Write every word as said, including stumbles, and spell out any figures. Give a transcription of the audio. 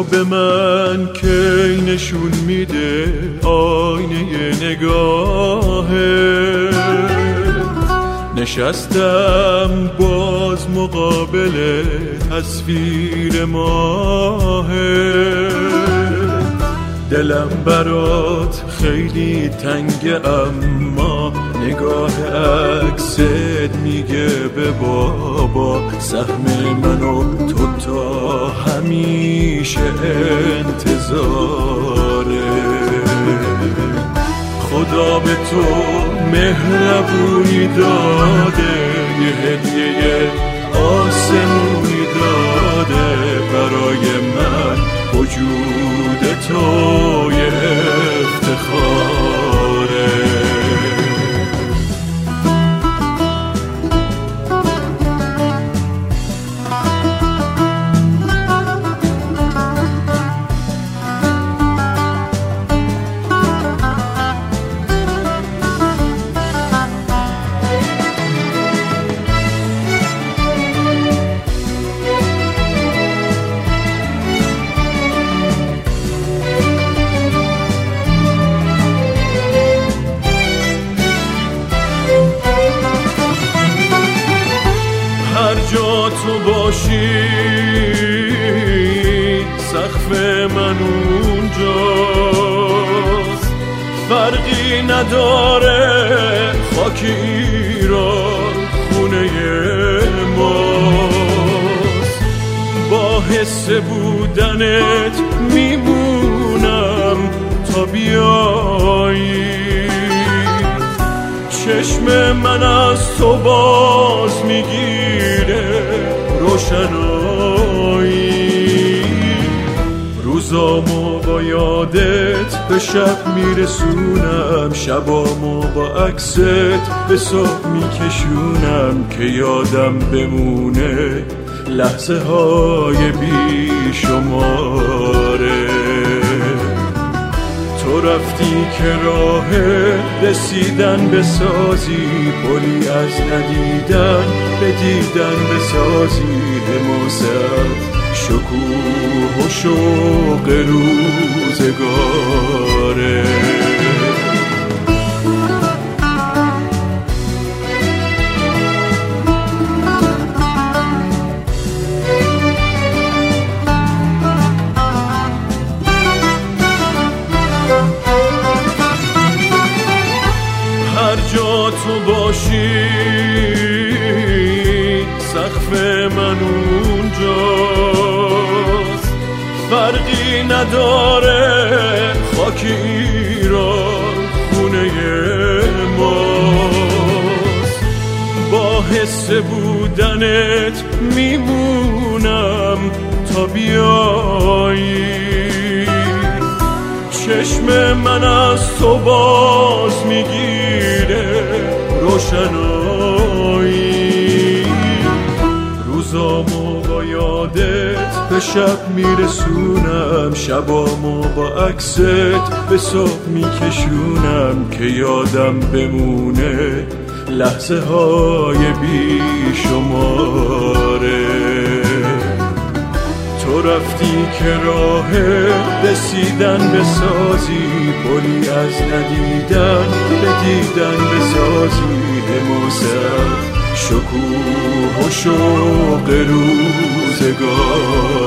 تو به من کی نشون میده آینه نگاهه، نشستم باز مقابل تصویر ماهه. دلم برات خیلی تنگه اما نگاه عکست میگه به بابا سهم منو تو تا همیشه انتظاره. خدا به تو مهربونی داده، یه هدیه آسمونی داده برای من، وجود تو یه افتخاره. هر جا تو باشی سقف من اونجاست، فرقی نداره خاک ایران خونه ماست. با حس بودنت میمونم تا بیایی، چشم من از تو باز میگیره روشنایی. روزامو با یادت به شب میرسونم، شبامو با عکست به صبح میکشونم که یادم بمونه لحظه های بی شماره. تو رفتی که راه رسیدن بسازی، پلی از ندیدن به دیدن بسازی، حماست شکوه و شوق روزگاره. هر جا تو باشی سقف من اونجاست، فرقی نداره خاک ایران خونه ماست. با حس بودنت میمونم تا بیایی، چشم من از تو باز میگیره روشنایی. روزامو با یادت به شب میرسونم، شبامو با عکست به صبح میکشونم که یادم بمونه لحظه های بی شماره. تو رفتی که راه رسیدن بسازی، پلی از ندیدن به دیدن بسازی، حماست شکوه و شوق روزگار.